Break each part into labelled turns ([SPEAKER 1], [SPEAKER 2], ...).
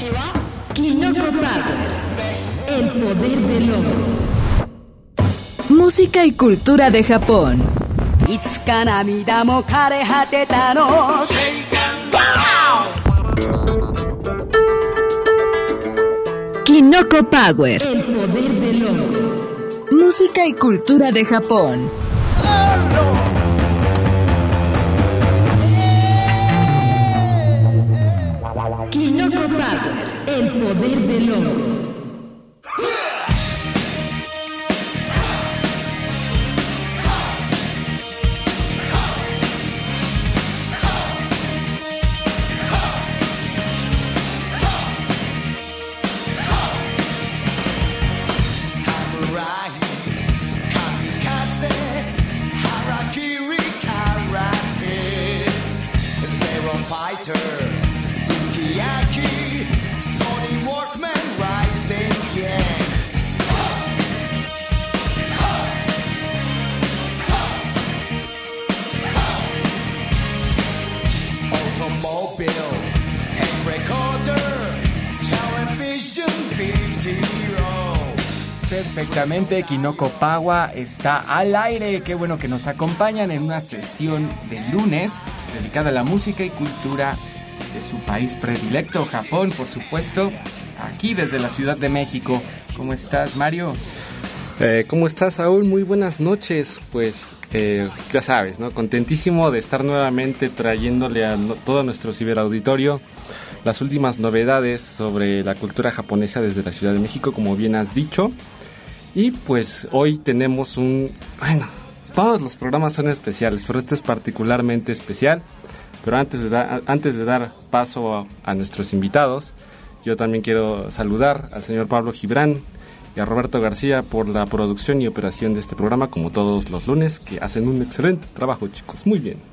[SPEAKER 1] Kinoko Power, el poder del lobo.
[SPEAKER 2] Música y cultura de Japón.
[SPEAKER 1] Kinoko Power, el poder del lobo.
[SPEAKER 2] Música y cultura de Japón.
[SPEAKER 1] Kinoko Power, el poder del lobo.
[SPEAKER 3] Perfectamente, Kinoko Power está al aire. Qué bueno que nos acompañan en una sesión de lunes dedicada a la música y cultura de su país predilecto, Japón, por supuesto, aquí desde la Ciudad de México. ¿Cómo estás, Mario?
[SPEAKER 4] ¿Cómo estás, Saúl? Muy buenas noches. Pues ya sabes, ¿no? Contentísimo de estar nuevamente trayéndole a todo nuestro ciberauditorio las últimas novedades sobre la cultura japonesa desde la Ciudad de México, como bien has dicho. Y pues hoy tenemos todos los programas son especiales, pero este es particularmente especial. Pero antes de dar paso a nuestros invitados, yo también quiero saludar al señor Pablo Gibran y a Roberto García por la producción y operación de este programa, como todos los lunes, que hacen un excelente trabajo, chicos. Muy bien.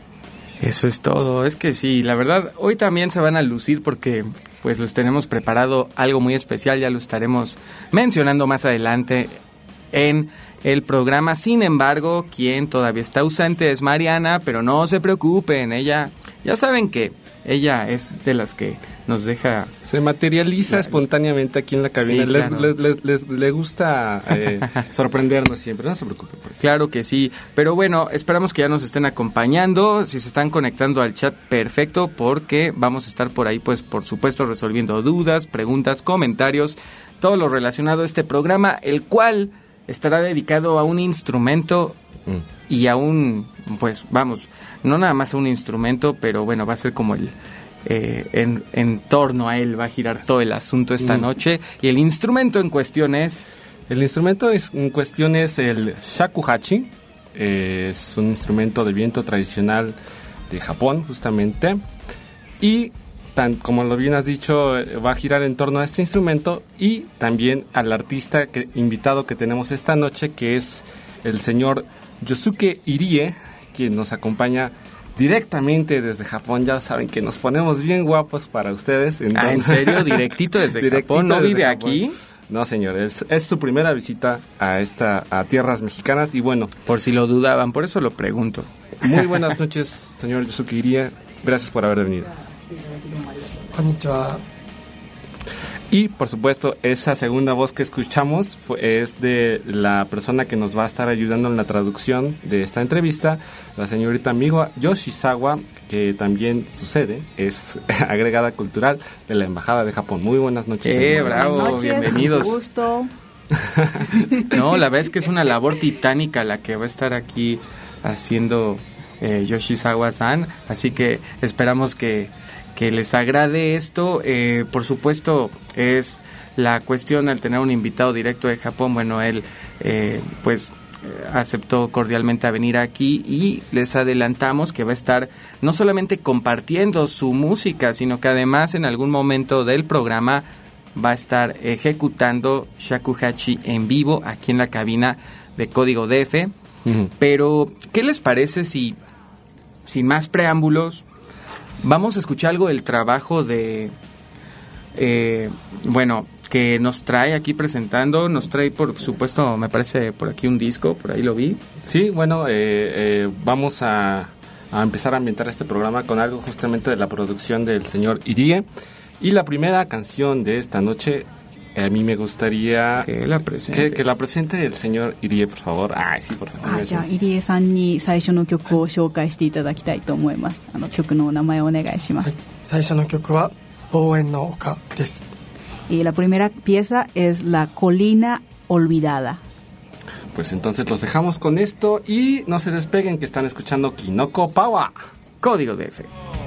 [SPEAKER 3] Eso es todo. Es que sí, la verdad, hoy también se van a lucir porque pues les tenemos preparado algo muy especial. Ya lo estaremos mencionando más adelante en el programa. Sin embargo, quien todavía está ausente es Mariana, pero no se preocupen. Ella, ya saben que ella es de las que nos deja...
[SPEAKER 4] Se materializa espontáneamente aquí en la cabina. Sí, claro. Le gusta sorprendernos siempre, no se preocupen por eso.
[SPEAKER 3] Claro que sí, pero bueno, esperamos que ya nos estén acompañando. Si se están conectando al chat, perfecto, porque vamos a estar por ahí, pues por supuesto, resolviendo dudas, preguntas, comentarios, todo lo relacionado a este programa, el cual estará dedicado a un instrumento y a un, pues vamos, no nada más a un instrumento, pero bueno, va a ser como el... en torno a él va a girar todo el asunto esta noche. Y el instrumento en cuestión es...
[SPEAKER 4] El instrumento en cuestión es el shakuhachi. Es un instrumento de viento tradicional de Japón, justamente. Y como lo bien has dicho, va a girar en torno a este instrumento y también al artista invitado que tenemos esta noche, que es el señor Yosuke Irie, quien nos acompaña directamente desde Japón. Ya saben que nos ponemos bien guapos para ustedes.
[SPEAKER 3] Entonces, ¿en serio? ¿Directito desde Japón? ¿No vive aquí?
[SPEAKER 4] No, señor, es su primera visita a tierras mexicanas y bueno...
[SPEAKER 3] Por si lo dudaban, por eso lo pregunto.
[SPEAKER 4] Muy buenas noches, señor Yosuke Irie. Gracias por haber venido.
[SPEAKER 5] Konnichiwa.
[SPEAKER 4] Y por supuesto, esa segunda voz que escuchamos es de la persona que nos va a estar ayudando en la traducción de esta entrevista, la señorita Miwa Yoshizawa, que también sucede, es agregada cultural de la Embajada de Japón. Muy buenas noches.
[SPEAKER 3] Bravo, buenas noches, bienvenidos.
[SPEAKER 6] Un gusto.
[SPEAKER 3] No, la verdad es que es una labor titánica la que va a estar aquí haciendo Yoshizawa-san, así que esperamos que les agrade esto. Por supuesto, es la cuestión al tener un invitado directo de Japón. Bueno, él aceptó cordialmente a venir aquí y les adelantamos que va a estar no solamente compartiendo su música, sino que además en algún momento del programa va a estar ejecutando shakuhachi en vivo aquí en la cabina de Código DF. Uh-huh. Pero, ¿qué les parece si, sin más preámbulos, vamos a escuchar algo del trabajo de, que nos trae aquí presentando? Nos trae, por supuesto, me parece por aquí un disco, por ahí lo vi.
[SPEAKER 4] Sí, bueno, vamos a empezar a ambientar este programa con algo justamente de la producción del señor Irie. Y la primera canción de esta noche, a mí me gustaría
[SPEAKER 3] que la
[SPEAKER 4] presente el señor Irie, por favor. Ay, sí, por favor.
[SPEAKER 5] じゃあ入江さんに最初の曲を紹介していただきたいと思います。曲のお名前をお願いします。
[SPEAKER 6] 最初の曲は望遠の丘です。
[SPEAKER 5] Y la primera pieza es La Colina Olvidada.
[SPEAKER 4] Pues entonces los dejamos con esto y no se despeguen, que están escuchando Kinoko Power.
[SPEAKER 3] Código DF.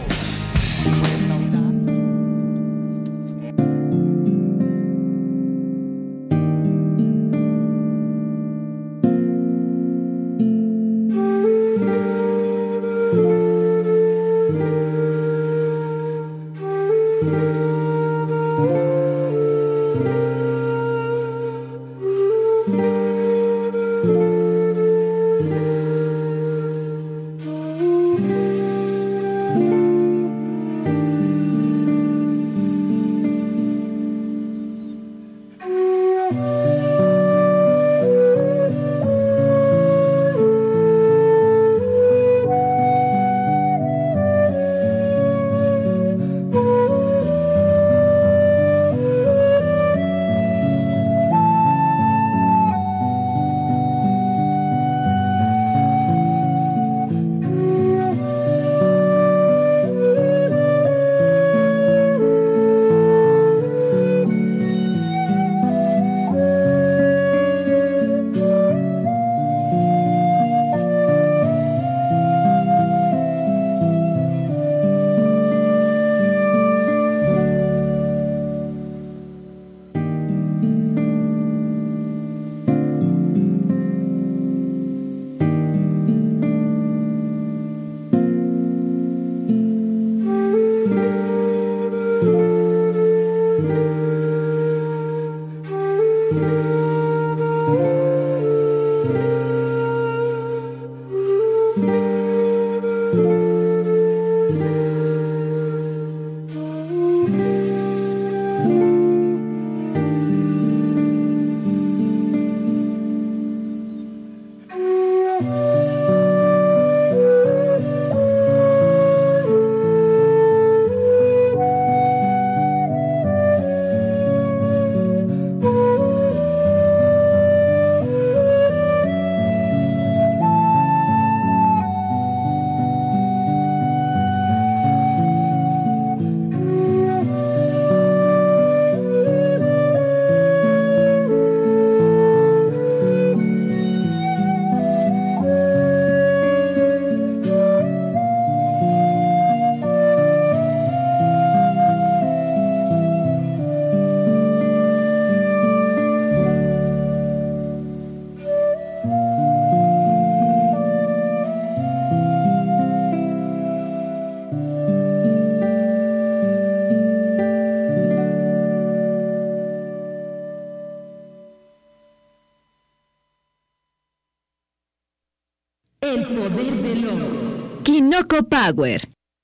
[SPEAKER 1] El poder del hongo. Kinoko Power.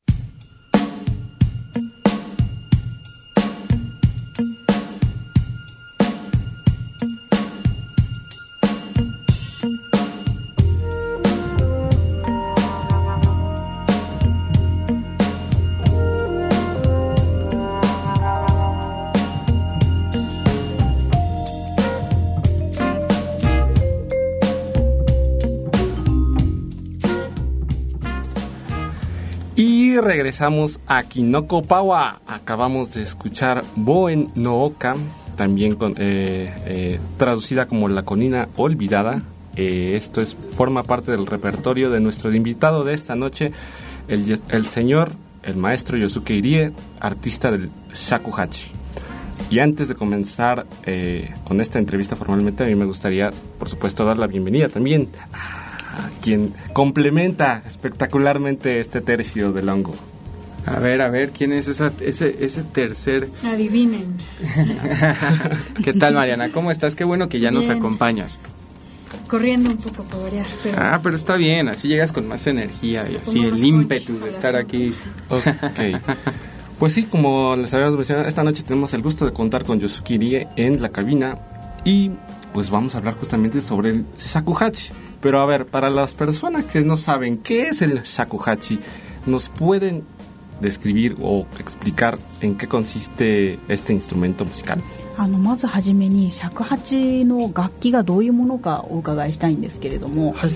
[SPEAKER 4] Y regresamos a Kinoko Power. Acabamos de escuchar Boen no Oka, también traducida como La Colina Olvidada. Esto forma parte del repertorio de nuestro invitado de esta noche, el señor, el maestro Yosuke Irie, artista del shakuhachi. Y antes de comenzar con esta entrevista formalmente, a mí me gustaría, por supuesto, dar la bienvenida también a quien complementa espectacularmente este tercio del hongo.
[SPEAKER 3] A ver, ¿quién es ese tercer?
[SPEAKER 7] Adivinen.
[SPEAKER 3] ¿Qué tal, Mariana? ¿Cómo estás? Qué bueno que ya nos
[SPEAKER 7] Bien.
[SPEAKER 3] acompañas.
[SPEAKER 7] Corriendo un poco para variar.
[SPEAKER 3] Pero está bien, así llegas con más energía y así
[SPEAKER 7] Como
[SPEAKER 3] el
[SPEAKER 7] más
[SPEAKER 3] ímpetu
[SPEAKER 7] punch
[SPEAKER 3] de estar aquí.
[SPEAKER 4] Ok. Pues sí, como les habíamos mencionado, esta noche tenemos el gusto de contar con Yosuke Irie en la cabina y pues vamos a hablar justamente sobre el shakuhachi. Pero a ver, para las personas que no saben qué es el shakuhachi, ¿nos pueden describir o explicar en qué consiste este instrumento musical?
[SPEAKER 5] まずはじめに尺八の楽器がどういうものかお伺いしたいんですけれども。
[SPEAKER 6] はい。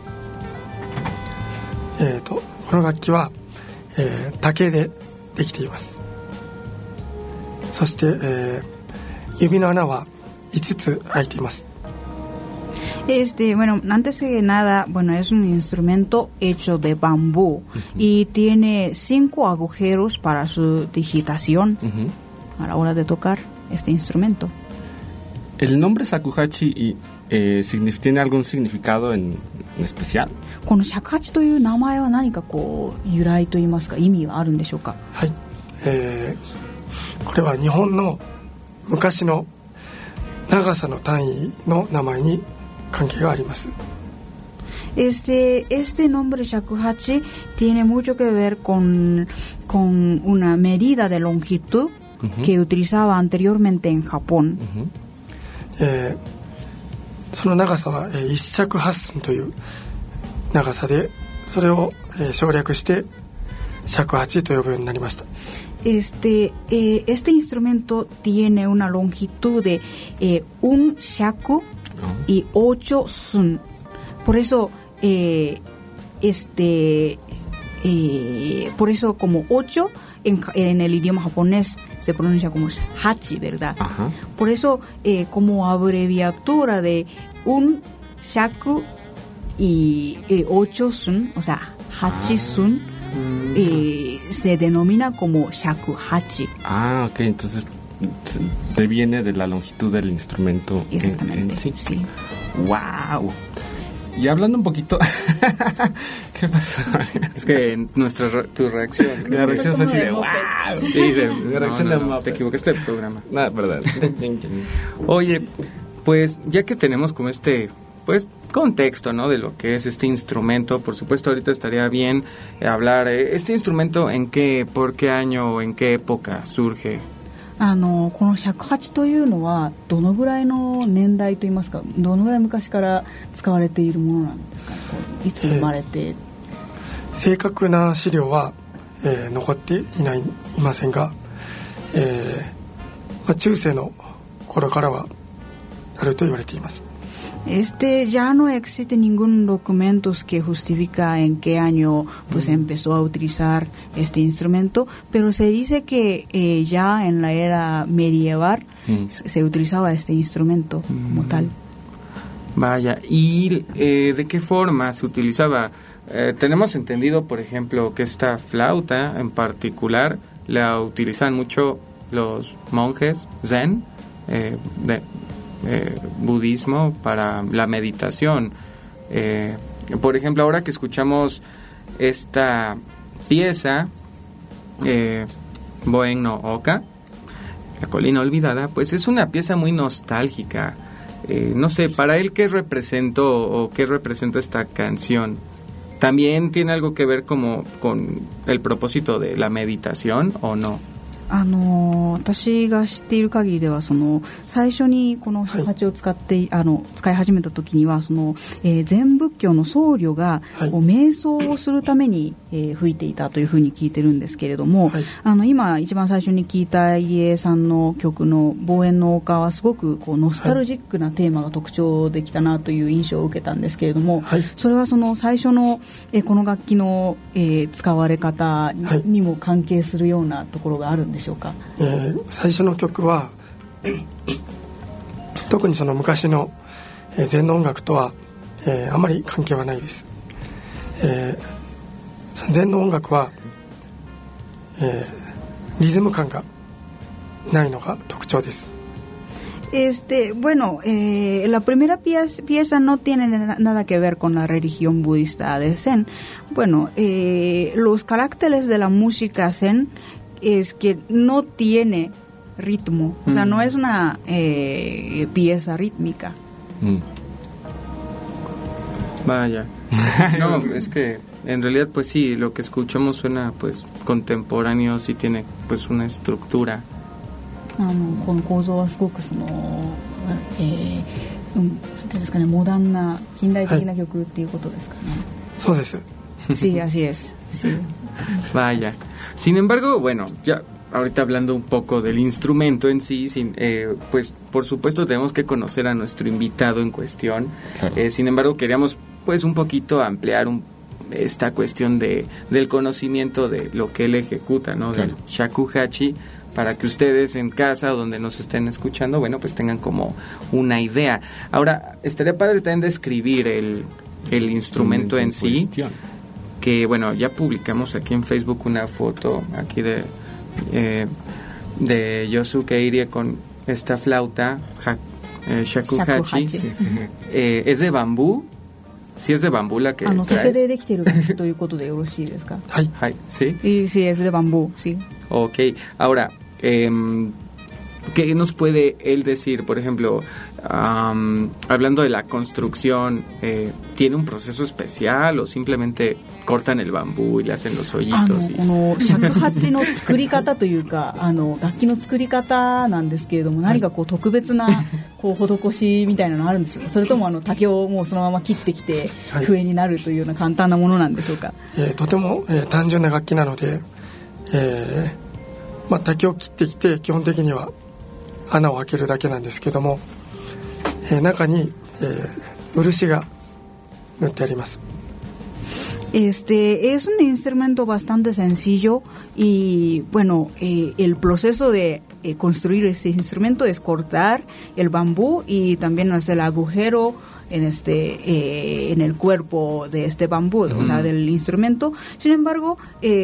[SPEAKER 6] この楽器は、竹でできています。そして、指の穴は5つ開いています。
[SPEAKER 5] Bueno, antes que nada, bueno, es un instrumento hecho de bambú y tiene 5 agujeros para su digitación a la hora de tocar este instrumento.
[SPEAKER 4] ¿El nombre shakuhachi tiene algún significado en especial?
[SPEAKER 5] この尺八という名前は何かこう由来といいますか意味はあるんでしょうか？
[SPEAKER 6] はい、これは日本の昔の長さの単位の名前に関係があります。
[SPEAKER 5] Este nombre shakuhachi tiene mucho que ver con una medida de longitud que utilizaba anteriormente en Japón.
[SPEAKER 6] その長さは1尺8寸という長さで、それを省略して尺八と呼ぶようになりました。
[SPEAKER 5] Este instrumento tiene una longitud de un shaku y 8 sun. Por eso por eso como 8 en el idioma japonés se pronuncia como hachi, ¿verdad? Ajá. Por eso como abreviatura de un shaku y 8 sun, o sea, hachi sun, se denomina como shakuhachi.
[SPEAKER 4] Ah, ok, entonces deviene de la longitud del instrumento.
[SPEAKER 5] Exactamente,
[SPEAKER 4] sí.
[SPEAKER 5] Sí.
[SPEAKER 4] ¡Wow! Y hablando un poquito... ¿Qué pasó?
[SPEAKER 3] Es que tu reacción...
[SPEAKER 4] La reacción fue así de... ¡Wow!
[SPEAKER 3] Sí, de reacción de... Te equivocaste del programa.
[SPEAKER 4] No, verdad.
[SPEAKER 3] Oye, pues ya que tenemos como pues contexto, ¿no? De lo que es este instrumento, por supuesto ahorita estaría bien hablar este instrumento por qué año o en qué época surge.
[SPEAKER 5] この尺八というのはどのぐらいの年代といいますか、どのぐらい昔から使われているものなんですかね。いつ生まれて、
[SPEAKER 6] 正確な資料は、残っていませんが、中世の頃からはあると言われています。
[SPEAKER 5] Ya no existe ningún documento que justifica en qué año pues empezó a utilizar este instrumento, pero se dice que ya en la era medieval se utilizaba este instrumento como tal.
[SPEAKER 3] Vaya, ¿y de qué forma se utilizaba? Tenemos entendido, por ejemplo, que esta flauta en particular la utilizan mucho los monjes zen, budismo para la meditación. Por ejemplo, ahora que escuchamos esta pieza Boen no Oka, La colina olvidada, pues es una pieza muy nostálgica. No sé, para él, ¿qué representa esta canción? ¿También tiene algo que ver como con el propósito de la meditación o no?
[SPEAKER 5] 私が知っている限りでは最初にこの尺八を使い始めた時には禅仏教の僧侶が瞑想をするために吹いていたというふうに聞いてるんですけれども、今一番最初に聞いた入江さんの曲の望遠の丘はすごくノスタルジックなテーマが特徴的だなという印象を受けたんですけれども、それは最初のこの楽器の使われ方にも関係するようなところがあるんでしょうか？
[SPEAKER 6] 最初の曲は特に昔の禅の音楽とはあまり関係はないです。禅の音楽はリズム感がないのが特徴です。
[SPEAKER 5] Bueno, la primera pieza no tiene nada que ver con la religión budista de Zen. Bueno, los caracteres de la música Zen es que no tiene ritmo, o sea, no es una pieza rítmica.
[SPEAKER 3] Vaya. No, es que en realidad pues sí, lo que escuchamos suena pues contemporáneo, sí tiene pues una estructura.
[SPEAKER 5] この構造はすごくなんていうんですかね、モダンな近代的な曲っていうことですかね。
[SPEAKER 6] そうです。
[SPEAKER 5] Sí, así es. Sí.
[SPEAKER 3] Vaya. Sin embargo, bueno, ya ahorita hablando un poco del instrumento en sí, pues por supuesto tenemos que conocer a nuestro invitado en cuestión.
[SPEAKER 4] Claro.
[SPEAKER 3] Sin embargo, queríamos pues un poquito ampliar esta cuestión del conocimiento de lo que él ejecuta, ¿no?
[SPEAKER 4] Claro.
[SPEAKER 3] Del shakuhachi, para que ustedes en casa o donde nos estén escuchando, bueno, pues tengan como una idea. Ahora, estaría padre también describir el instrumento en sí,
[SPEAKER 4] cuestión.
[SPEAKER 3] que bueno, ya publicamos aquí en Facebook una foto aquí de Yosuke Irie con esta flauta shakuhachi.
[SPEAKER 5] Sí.
[SPEAKER 3] ¿Es de bambú? ¿Sí es de bambú la que
[SPEAKER 5] 竹
[SPEAKER 3] traes?
[SPEAKER 5] でできてる楽器ということでよろしいですか？
[SPEAKER 6] はい。
[SPEAKER 3] Ay, ¿sí?
[SPEAKER 5] Y sí, es de bambú, sí.
[SPEAKER 3] Ok, ahora, ¿qué nos puede él decir? Por ejemplo, hablando de la construcción, ¿tiene un proceso especial o simplemente cortan el bambú y le hacen los hoyitos?
[SPEAKER 5] この尺八の作り方というか楽器の作り方なんですけれども、何かこう特別なこう施しみたいなのあるんでしょうか？それとも竹をもうそのまま切ってきて
[SPEAKER 6] はい
[SPEAKER 5] 笛になるというような簡単なものなんでしょうか？
[SPEAKER 6] とても、単純な楽器なので、竹を切ってきて基本的には穴を開けるだけなんですけども、中に、漆が塗ってあります。
[SPEAKER 5] Es un instrumento bastante sencillo y bueno, el proceso de construir este instrumento es cortar el bambú y también hacer el agujero en el cuerpo de este bambú, o sea, del instrumento. Sin embargo,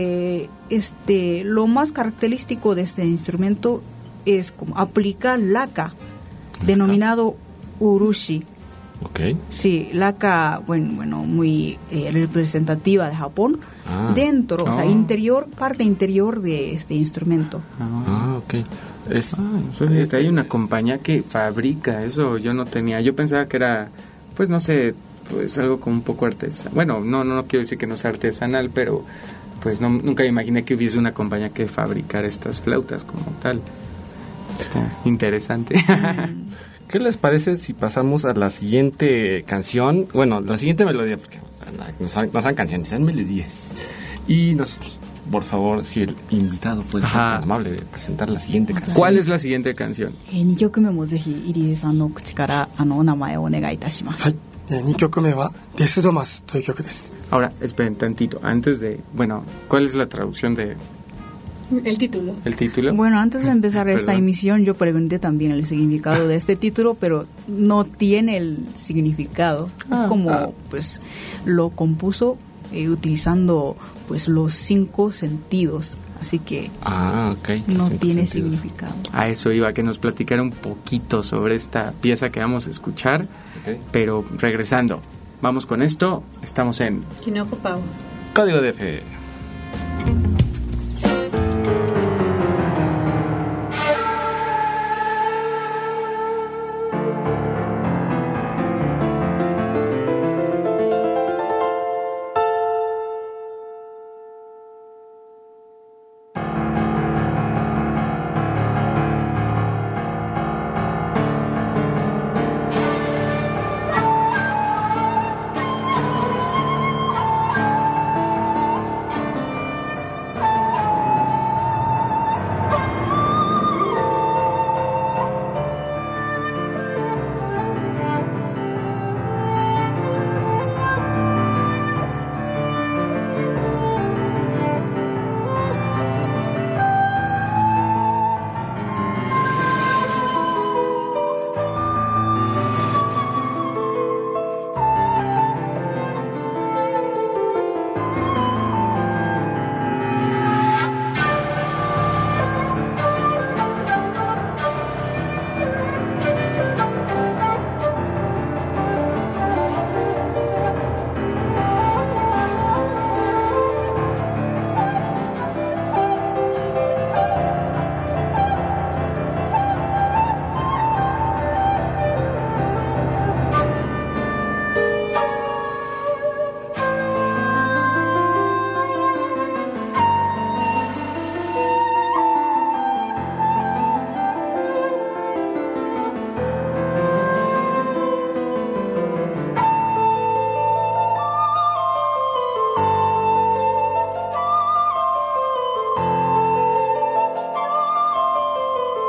[SPEAKER 5] lo más característico de este instrumento es como aplicar laca, denominado urushi.
[SPEAKER 4] Ok.
[SPEAKER 5] Sí, laca, bueno, muy representativa de Japón, dentro, o sea, parte interior de este instrumento.
[SPEAKER 4] Ok.
[SPEAKER 3] Hay una compañía que fabrica eso, yo no tenía, yo pensaba que era, pues no sé, pues algo como un poco artesanal. Bueno, no quiero decir que no sea artesanal, pero pues nunca me imaginé que hubiese una compañía que fabricara estas flautas como tal. Está interesante.
[SPEAKER 4] ¿Qué les parece si pasamos a la siguiente canción? Bueno, la siguiente melodía, porque no son canciones, son melodías. Y por favor, si el invitado puede ser tan amable de presentar la siguiente canción.
[SPEAKER 3] ¿Cuál es la siguiente canción?
[SPEAKER 5] 2曲目もぜひ入江さんの口からお名前をお願いいたします。
[SPEAKER 6] はい。2曲目はデスドマスという曲です。
[SPEAKER 3] Ahora, esperen tantito, antes de, bueno, ¿cuál es la traducción de
[SPEAKER 7] El título.
[SPEAKER 3] el título?
[SPEAKER 5] Bueno, antes de empezar esta
[SPEAKER 3] Perdón.
[SPEAKER 5] emisión yo pregunté también el significado de este título, pero no tiene el significado. Pues lo compuso utilizando pues los 5 sentidos, así que
[SPEAKER 4] Ok.
[SPEAKER 5] no
[SPEAKER 4] 5
[SPEAKER 5] tiene
[SPEAKER 4] sentidos.
[SPEAKER 5] significado.
[SPEAKER 3] A eso iba, que nos platicara un poquito sobre esta pieza que vamos a escuchar,
[SPEAKER 4] Ok.
[SPEAKER 3] pero regresando, vamos con esto, estamos en
[SPEAKER 7] Kinoko Pau.
[SPEAKER 4] Código de fe.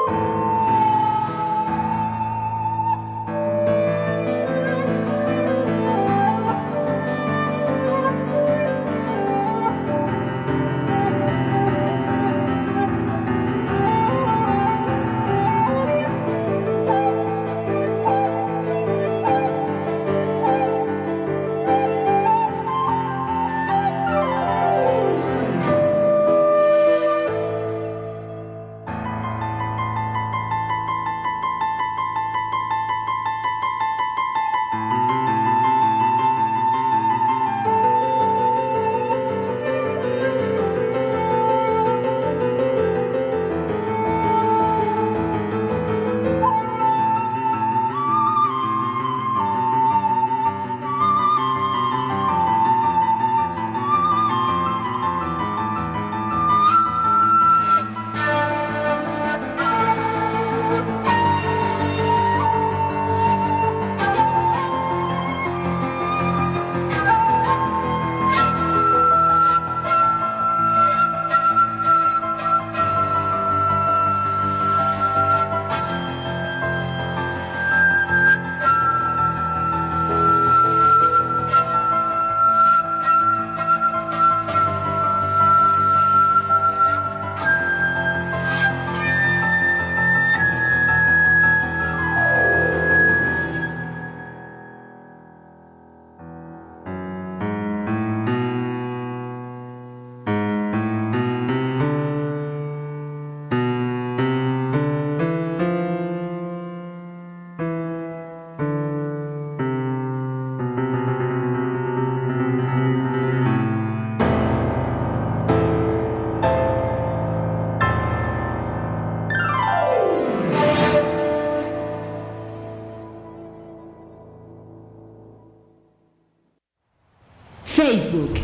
[SPEAKER 1] Facebook.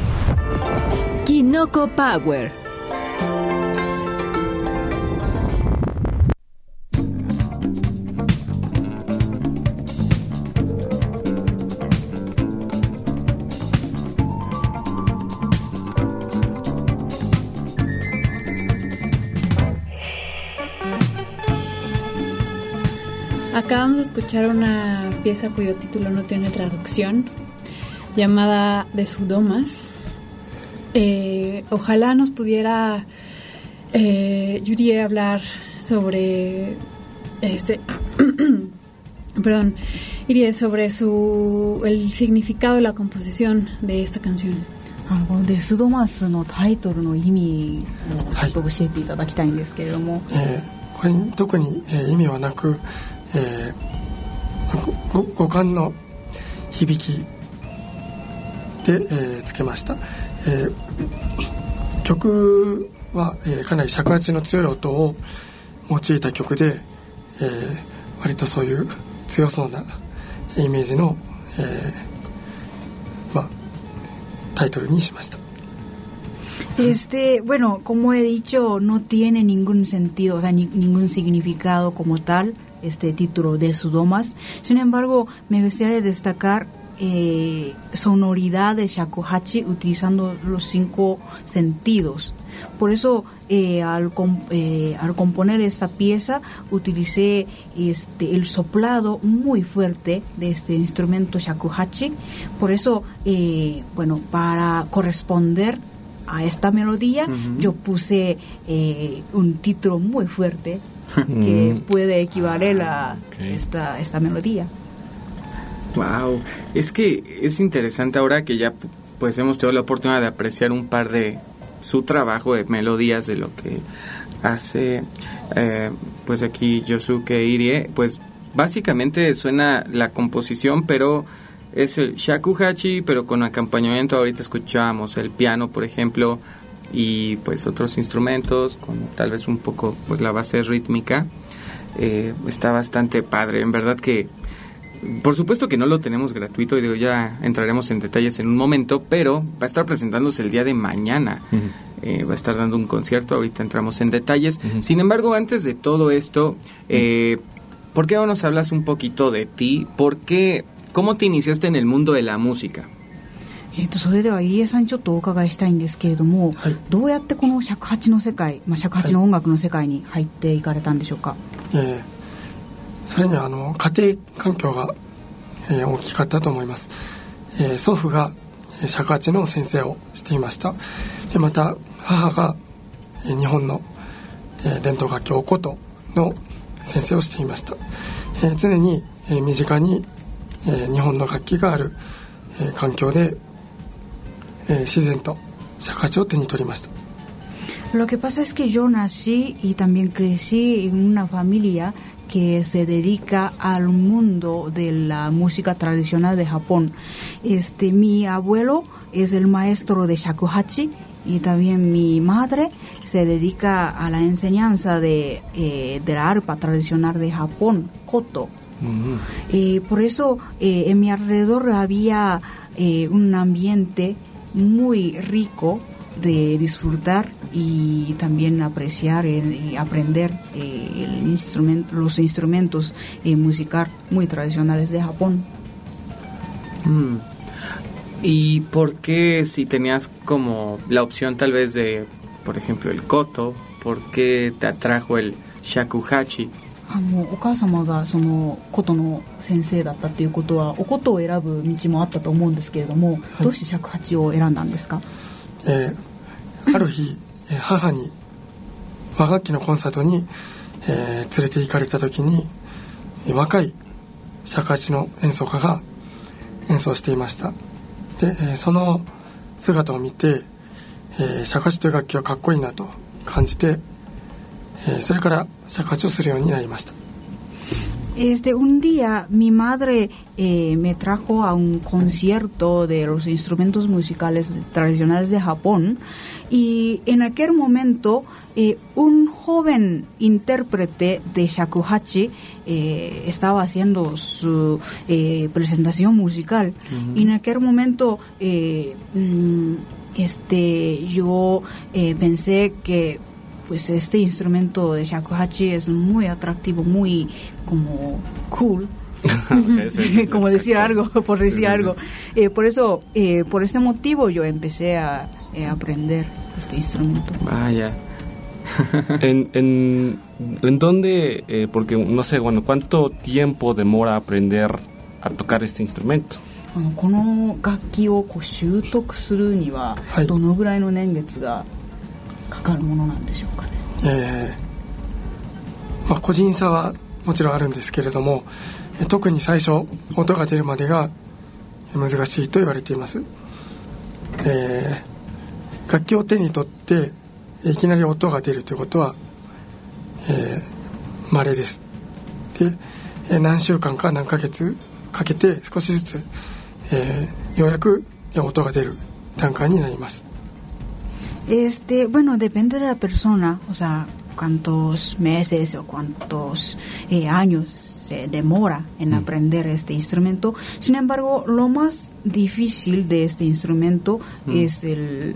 [SPEAKER 2] Kinoko Power.
[SPEAKER 7] Acabamos de escuchar una pieza cuyo título no tiene traducción, llamada Desudomas. Ojalá nos pudiera Yuri hablar sobre perdón, Irie, sobre el significado de la composición de esta canción.
[SPEAKER 5] デスドマスのタイトルの意味をちょっと教えていただきたいんですけれども、
[SPEAKER 6] これに特に意味はなく、五感の響きで、つけました。曲は、かなり尺八の強い音を用いた曲で、割とそういう強そうなイメージの、タイトルにしました。
[SPEAKER 5] Bueno, como he dicho, no tiene ningún sentido, o sea, ningún significado como tal este título de Desudomas. Sin embargo, me gustaría destacar sonoridad de shakuhachi utilizando los 5 sentidos. Por eso, al componer esta pieza, utilicé el soplado muy fuerte de este instrumento shakuhachi. Por eso, para corresponder a esta melodía, yo puse un título muy fuerte que puede equivaler a esta melodía.
[SPEAKER 3] Wow, es que es interesante ahora que ya pues hemos tenido la oportunidad de apreciar un par de su trabajo de melodías de lo que hace pues aquí Yosuke Irie. Pues básicamente suena la composición, pero es el shakuhachi, pero con acompañamiento. Ahorita escuchábamos el piano, por ejemplo, y pues otros instrumentos con tal vez un poco pues la base rítmica. Está bastante padre, en verdad que por supuesto que no lo tenemos gratuito, y digo, ya entraremos en detalles en un momento, pero va a estar presentándose el día de mañana. Va a estar dando un concierto, ahorita entramos en detalles. Sin embargo, antes de todo esto, ¿por qué no nos hablas un poquito de ti? ¿Cómo te iniciaste en el mundo de la música?
[SPEAKER 5] それでは入江さんにちょっとお伺いしたいんですけれども、
[SPEAKER 6] はい、
[SPEAKER 5] どうやってこの尺八の世界、尺八の音楽の世界に入っていかれたんでしょうか。
[SPEAKER 6] それには家庭環境が、大きかったと思います。祖父が尺八の先生をしていました。でまた母が日本の伝統楽器お琴の先生をしていました。常に身近に日本の楽器がある環境で自然と尺八を手に取りました。
[SPEAKER 5] Lo que pasa es que yo nací y también crecí en una familia que se dedica al mundo de la música tradicional de Japón. Mi abuelo es el maestro de shakuhachi y también mi madre se dedica a la enseñanza de la arpa tradicional de Japón, koto. Por eso en mi alrededor había un ambiente muy rico de disfrutar y también apreciar y aprender los instrumentos musicales muy tradicionales de Japón.
[SPEAKER 3] ¿Y por qué, si tenías como la opción tal vez de, por ejemplo, el koto, por qué te atrajo el shakuhachi?
[SPEAKER 5] お母様がその琴の先生だったっていうことはお琴を選ぶ道もあったと思うんですけれども、どうして尺八を選んだんですか。
[SPEAKER 6] ある日母に和楽器のコンサートに、連れて行かれた時に若い尺八の演奏家が演奏していました。で、その姿を見て、尺八という楽器はかっこいいなと感じて、それから尺八をするようになりました。
[SPEAKER 5] Un día mi madre me trajo a un concierto de los instrumentos musicales tradicionales de Japón y en aquel momento un joven intérprete de shakuhachi estaba haciendo su presentación musical. Y en aquel momento yo pensé que pues este instrumento de shakuhachi es muy atractivo, muy como cool. Como decir algo, por decir algo. Por eso, por este motivo yo empecé a aprender este instrumento.
[SPEAKER 3] Vaya.
[SPEAKER 4] ¿En dónde, porque no sé, bueno, cuánto tiempo demora aprender a tocar este instrumento?
[SPEAKER 5] この楽器を習得するにはどのぐらいの年月がかかるものなんでしょうかね。
[SPEAKER 6] 個人差はもちろんあるんですけれども、特に最初音が出るまでが難しいと言われています。楽器を手に取っていきなり音が出るということは、稀です。で、何週間か何ヶ月かけて少しずつ、ようやく音が出る段階になります。
[SPEAKER 5] Bueno, depende de la persona, o sea, cuántos meses o cuántos años se demora en aprender este instrumento. Sin embargo, lo más difícil de este instrumento es el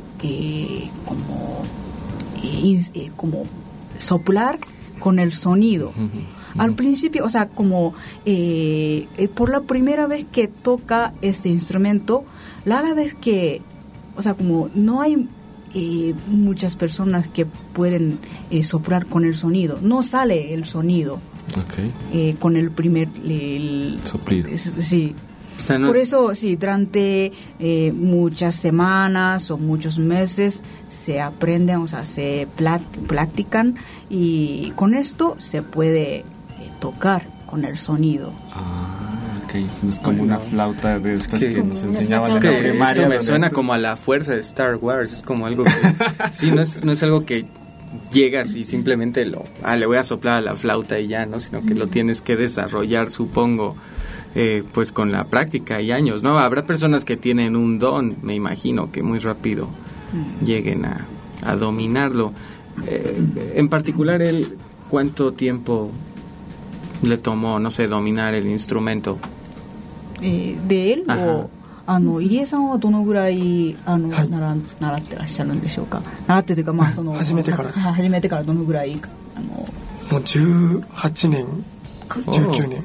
[SPEAKER 5] como soplar con el sonido. Al principio, o sea, como por la primera vez que toca este instrumento, la vez que, o sea, como no hay muchas personas que pueden soplar con el sonido, no sale el sonido con el primer
[SPEAKER 4] soplido.
[SPEAKER 5] Sí. O sea, no por eso, sí, durante muchas semanas o muchos meses se aprenden, o sea, se practican y con esto se puede tocar con el sonido.
[SPEAKER 4] No es como una flauta de estas que nos enseñaban en la primaria.
[SPEAKER 3] Esto me suena como a la fuerza de Star Wars. Es como algo que sí, no es algo que llegas y simplemente le voy a soplar a la flauta y ya, ¿no? Sino que lo tienes que desarrollar, supongo, pues con la práctica y años, ¿no? Habrá personas que tienen un don, me imagino, que muy rápido lleguen a dominarlo. En particular, ¿cuánto tiempo le tomó, no sé, dominar el instrumento?
[SPEAKER 5] ¿De él? O 入江さんはどのぐらい習ってらっしゃるんでしょうか。習ってというか、まあ、その
[SPEAKER 6] 始めてからです。
[SPEAKER 5] 始めてからどのぐらい
[SPEAKER 6] もう18年19年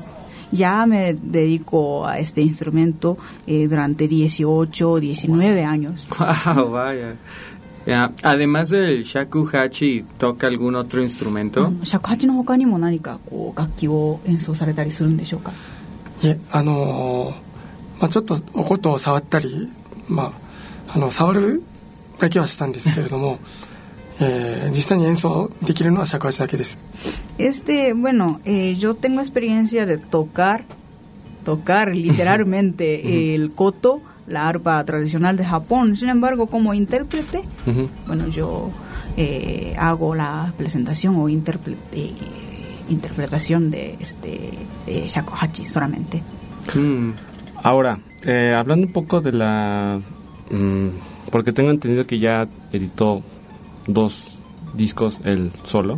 [SPEAKER 5] ya me dedico a este instrumento durante 18, 19 años.
[SPEAKER 3] Wow, vaya. Además del shakuhachi, ¿toca algún otro instrumento?
[SPEAKER 5] 尺八の他にも何かこう楽器を演奏されたりするんでしょうか？
[SPEAKER 6] いえ、ちょっとお琴を触ったり、触るだけはしたんですけれども、実際に演奏できるのは尺八だけです。
[SPEAKER 5] Bueno, yo tengo experiencia de tocar literalmente el koto, la arpa tradicional de Japón. Sin embargo, como intérprete, bueno, yo hago la presentación o interpretación de shakuhachi solamente.
[SPEAKER 4] Ahora, hablando un poco de porque tengo entendido que ya editó 2 discos él solo.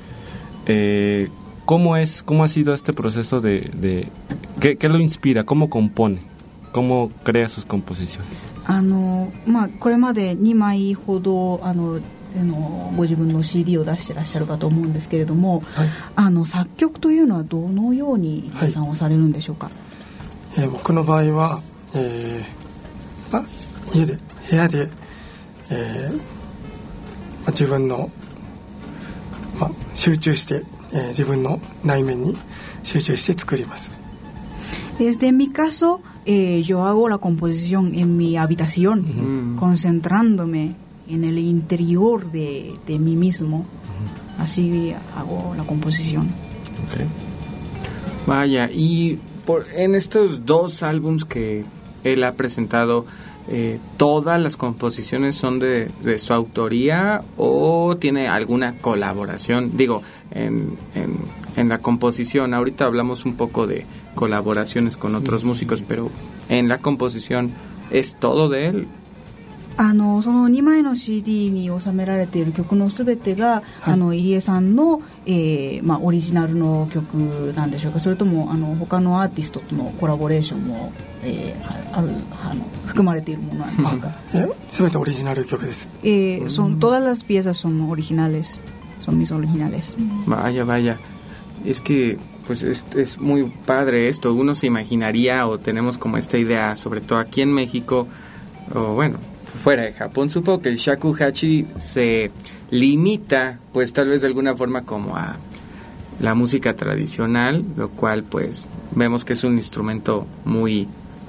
[SPEAKER 4] ¿Cómo ha sido este proceso de ¿qué lo inspira? ¿Cómo compone? ¿Cómo crea sus composiciones?
[SPEAKER 5] これまで2枚ほどご自分の CD を出してらっしゃるかと思うんですけれども、作曲というのはどのように計算をされるんでしょうか？
[SPEAKER 6] 僕の場合は、部屋で、自分の、集中して、自分の内面に集中して作ります。
[SPEAKER 5] Desde mi caso, yo hago la composición en mi habitación, concentrándome en el interior de mí mismo. Así hago la composición.
[SPEAKER 3] Okay. Vaya, y en estos 2 álbums que él ha presentado, ¿todas las composiciones son de su autoría o tiene alguna colaboración? Digo, en la composición, ahorita hablamos un poco de colaboraciones con otros músicos, pero en la composición, ¿es todo de él?
[SPEAKER 5] その2枚の CD に収められている曲のすべてが、入江さんの、オリジナルの曲なんでしょうか？それとも他のアーティストとのコラボレーションも、含まれているものなんでしょうか？
[SPEAKER 6] すべてオリジナル曲です。
[SPEAKER 5] Todas las piezas son originales, son mis originales.
[SPEAKER 3] Vaya. Es que pues es muy padre esto. Uno se imaginaría o tenemos como esta idea, sobre todo aquí en México, o bueno, fuera de Japón, supongo que el shakuhachi se limita, pues tal vez de alguna forma como a la música tradicional, lo cual pues vemos que es un instrumento muy,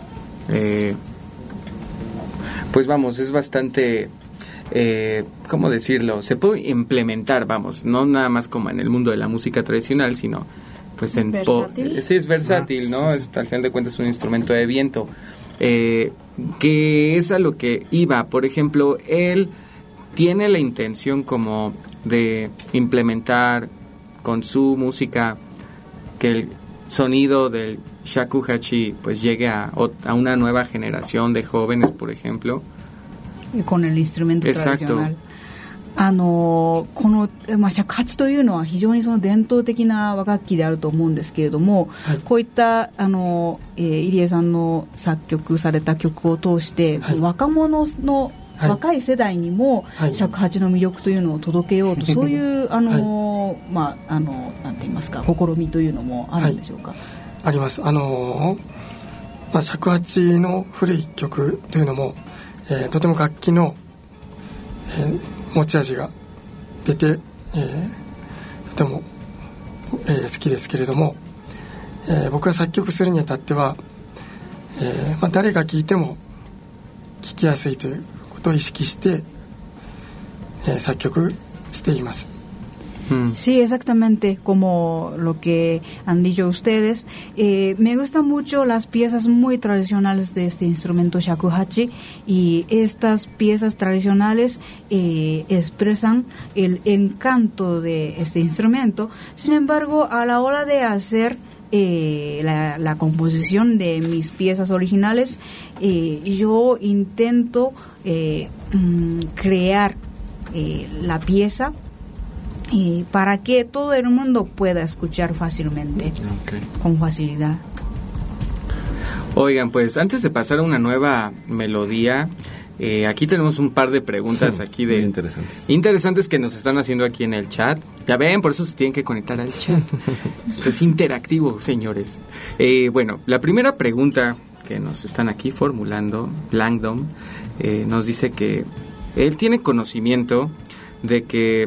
[SPEAKER 3] pues vamos, es bastante, ¿cómo decirlo? Se puede implementar, vamos, no nada más como en el mundo de la música tradicional, sino pues sí, es versátil, ¿no? Sí. Al final de cuentas es un instrumento de viento. Que es a lo que iba. Por ejemplo, él tiene la intención como de implementar con su música que el sonido del shakuhachi pues llegue a una nueva generación de jóvenes, por ejemplo.
[SPEAKER 5] Con el instrumento tradicional. この、尺八というのは非常にその伝統的な和楽器であると思うんですけれども、こういった入江さんの作曲された曲を通して、若者の若い世代にも尺八の魅力というのを届けようと、そういうなんて言いますか、試みというのもあるんでしょうか？
[SPEAKER 6] あります。尺八の古い曲というのも、とても楽器の、持ち味が出て、とても、好きですけれども、僕が作曲するにあたっては、誰が聴いても聴きやすいということを意識して、作曲しています。
[SPEAKER 5] Sí, exactamente como lo que han dicho ustedes. Me gustan mucho las piezas muy tradicionales de este instrumento shakuhachi, y estas piezas tradicionales expresan el encanto de este instrumento. Sin embargo, a la hora de hacer la composición de mis piezas originales, yo intento crear la pieza para que todo el mundo pueda escuchar fácilmente, con facilidad.
[SPEAKER 3] Oigan, pues antes de pasar a una nueva melodía, Aquí tenemos un par de preguntas aquí de interesantes que nos están haciendo aquí en el chat. Ya ven, por eso se tienen que conectar al chat. Esto es interactivo, señores. Bueno, la primera pregunta que nos están aquí formulando, Langdon, nos dice que él tiene conocimiento de que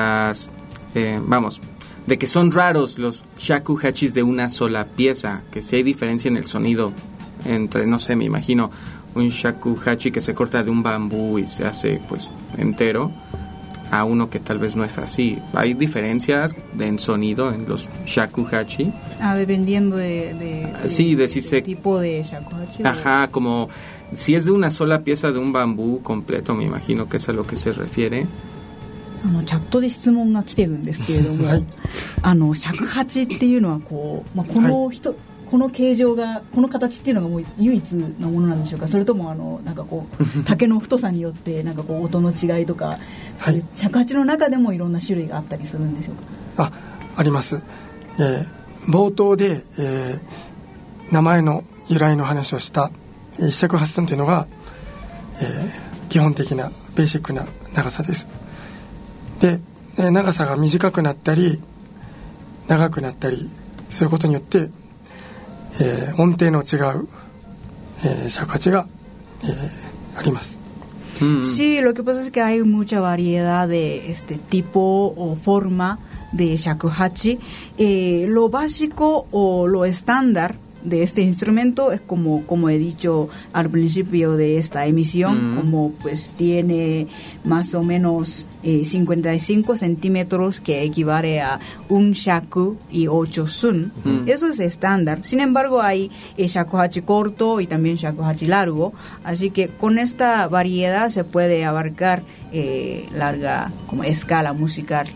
[SPEAKER 3] de que son raros los shakuhachis de una sola pieza, que si hay diferencia en el sonido entre, no sé, me imagino un shakuhachi que se corta de un bambú y se hace pues entero, a uno que tal vez no es así. ¿Hay diferencias en sonido en los shakuhachi?
[SPEAKER 5] Dependiendo de
[SPEAKER 3] si se...
[SPEAKER 5] tipo de shakuhachi.
[SPEAKER 3] Ajá, como si es de una sola pieza de un bambú completo, me imagino que es a lo que se refiere.
[SPEAKER 5] チャットで質問が来てるんですけれども、尺八っていうのはこう、この形状がこの形っていうのがもう唯一なものなんでしょうか、それともなんかこう竹の太さによってなんかこう音の違いとか、そういう尺八の中でもいろんな種類があったりするんでしょうか。
[SPEAKER 6] あります。冒頭で、名前の由来の話をした一尺八寸というのが、基本的なベーシックな長さです。で、長さが短くなったり長くなったりすることによって、音程の違う、尺八が、あります。
[SPEAKER 5] Sí, lo que pasa es que hay mucha variedad de tipo o forma de shakuhachi. Lo básico o lo estándar de este instrumento es como he dicho al principio de esta emisión, como pues tiene más o menos 55 centímetros, que equivale a un shaku y 8 sun. Eso es estándar. Sin embargo, hay shakuhachi corto y también shakuhachi largo, así que con esta variedad se puede abarcar larga como escala musical.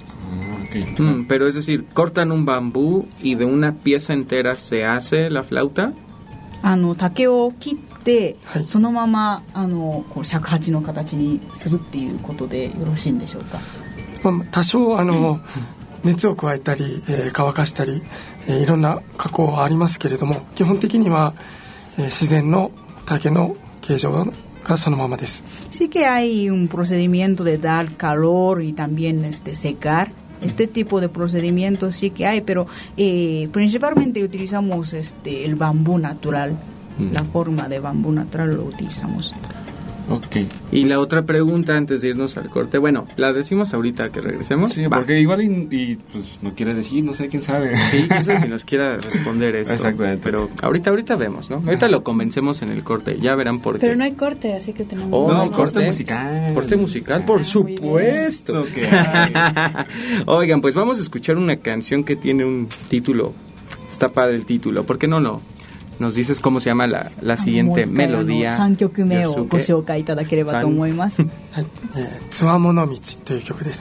[SPEAKER 3] Pero es decir, cortan un bambú y de una pieza entera se hace la flauta.
[SPEAKER 5] 竹を切って、そのままこう尺八の形にするっていうことでよろしいんでしょうか。
[SPEAKER 6] 多少熱を加えたり、乾かしたり、いろんな加工はありますけれども、基本的には、自然の竹の形状がそのままです。
[SPEAKER 5] Sí que hay un procedimiento de dar calor y también secar. Este tipo de procedimientos sí que hay, pero principalmente utilizamos el bambú natural, la forma de bambú natural lo utilizamos.
[SPEAKER 3] Ok. Y la otra pregunta antes de irnos al corte, bueno, la decimos ahorita que regresemos.
[SPEAKER 4] Sí, porque igual y pues no quiere decir, no sé, quién sabe.
[SPEAKER 3] Sí, quién sabe si nos quiera responder esto.
[SPEAKER 4] Exactamente.
[SPEAKER 3] Pero ahorita vemos, ¿no? Ahorita lo convencemos en el corte, ya verán por qué.
[SPEAKER 7] Pero no hay corte, así que tenemos...
[SPEAKER 3] corte musical. Corte musical, por supuesto. Que hay. Oigan, pues vamos a escuchar una canción que tiene un título. Está padre el título. ¿Por qué no nos dices cómo se llama la siguiente melodía?
[SPEAKER 5] 3曲目をご紹介いただければと思います。
[SPEAKER 6] つわもの道という曲です。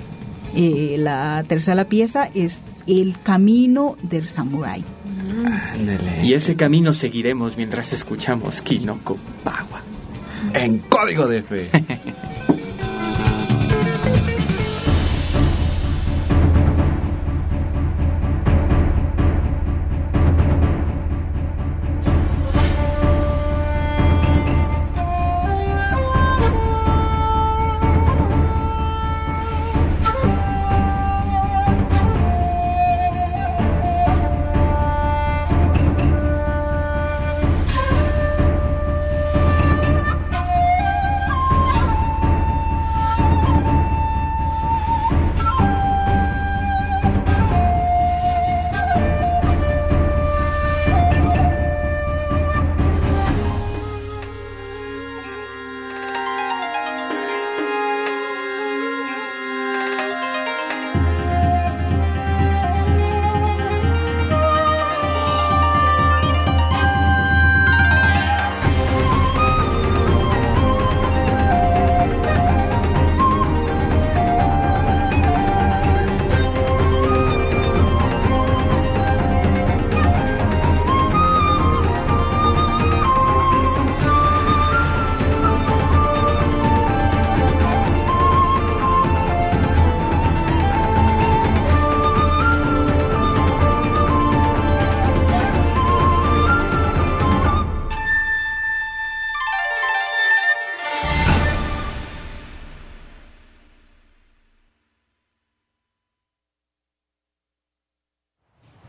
[SPEAKER 5] La tercera pieza es El Camino del Samurái.
[SPEAKER 3] Y ese camino seguiremos mientras escuchamos Kinoko Pawa
[SPEAKER 4] en Código de Fe.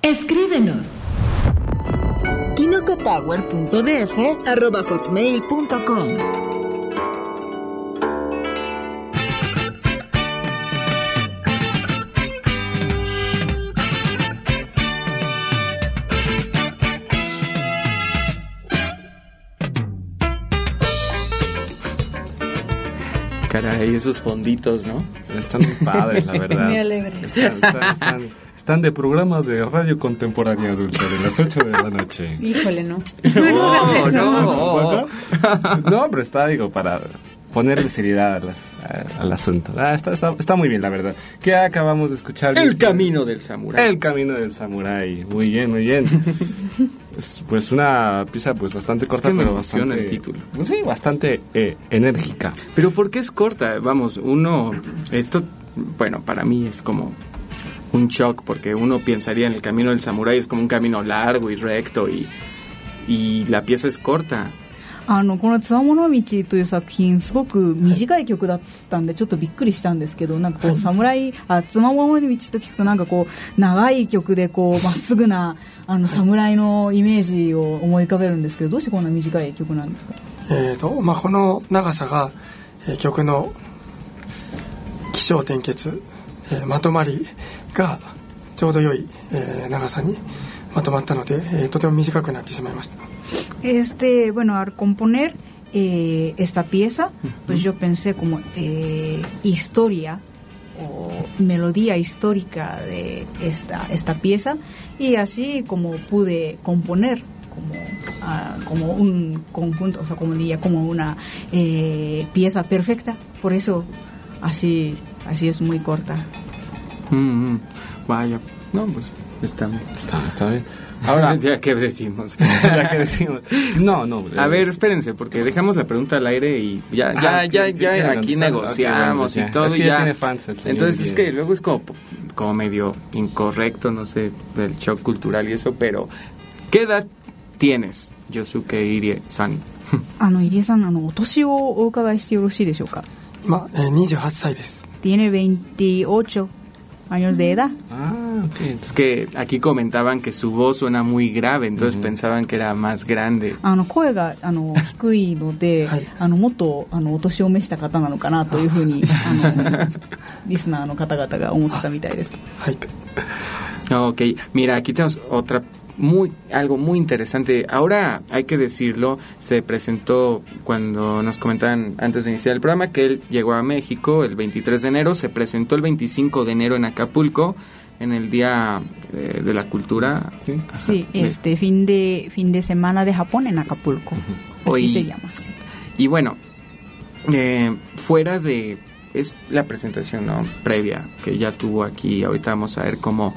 [SPEAKER 1] Escríbenos.
[SPEAKER 2] kinocopower.df@hotmail.com.
[SPEAKER 3] Caray, esos fonditos, ¿no?
[SPEAKER 4] Están muy padres, la verdad.
[SPEAKER 7] Muy alegres.
[SPEAKER 4] Están de programa de radio contemporánea adulta de las 8 de la noche.
[SPEAKER 7] Híjole, no.
[SPEAKER 3] No.
[SPEAKER 4] No, pero está, digo, para ponerle seriedad al asunto. Está muy bien, la verdad. ¿Qué acabamos de escuchar?
[SPEAKER 3] El camino del samurái.
[SPEAKER 4] El camino del samurái. Muy bien, muy bien. Pues una pieza pues bastante corta,
[SPEAKER 3] es que
[SPEAKER 4] pero
[SPEAKER 3] me emociona
[SPEAKER 4] bastante...
[SPEAKER 3] el título.
[SPEAKER 4] Pues sí, bastante enérgica.
[SPEAKER 3] Pero ¿por qué es corta? Vamos, esto, bueno, para mí es como un shock, porque uno pensaría en el camino del samurái, es como un camino largo y recto, y la pieza es corta.
[SPEAKER 5] このつわもの道という作品すごく短い曲だったんでちょっとびっくりしたんですけど、なんかこう侍つわもの道と聞くとなんかこう長い曲でこうまっすぐな侍のイメージを思い浮かべるんですけど、どうしてこんな短い曲なんですか？
[SPEAKER 6] この長さが、曲の起承転結、まとまりがちょうど良い、長さにまとまったので、とても短くなってしまいました。
[SPEAKER 5] Bueno, al componer esta pieza, pues yo pensé como historia o melodía histórica de esta pieza, y así como pude componer como un conjunto, o sea, como diría, como una pieza perfecta. Por eso así es muy corta.
[SPEAKER 3] Vaya, no, pues está bien.
[SPEAKER 4] Ahora,
[SPEAKER 3] ¿Ya qué decimos?
[SPEAKER 4] No.
[SPEAKER 3] A ver, espérense, porque dejamos la pregunta al aire y ya aquí negociamos y todo.
[SPEAKER 4] Es que
[SPEAKER 3] ya
[SPEAKER 4] tiene fans.
[SPEAKER 3] Entonces es que luego es como medio incorrecto, no sé, del shock cultural y eso, pero ¿qué edad tienes, Yosuke Irie-san?
[SPEAKER 5] 入江さん、お年をお伺いしてよろしいでしょうか？
[SPEAKER 6] 今、28歳です。
[SPEAKER 5] Tiene 28 años de edad.
[SPEAKER 3] Okay. Es que aquí comentaban que su voz suena muy grave, entonces pensaban que era más grande.
[SPEAKER 5] 声が低いので、もっとお年を召した方なのかなというふうにリスナーの方々が思ってたみたいです。
[SPEAKER 6] はい。
[SPEAKER 3] Ok, mira, aquí tenemos algo muy interesante. Ahora hay que decirlo, se presentó cuando nos comentaban antes de iniciar el programa que él llegó a México el 23 de enero, se presentó el 25 de enero en Acapulco en el Día de la Cultura.
[SPEAKER 5] Sí, sí, fin de semana de Japón en Acapulco. Así se llama. Sí.
[SPEAKER 3] Y bueno, fuera de es la presentación, ¿no?, previa que ya tuvo aquí. Ahorita vamos a ver cómo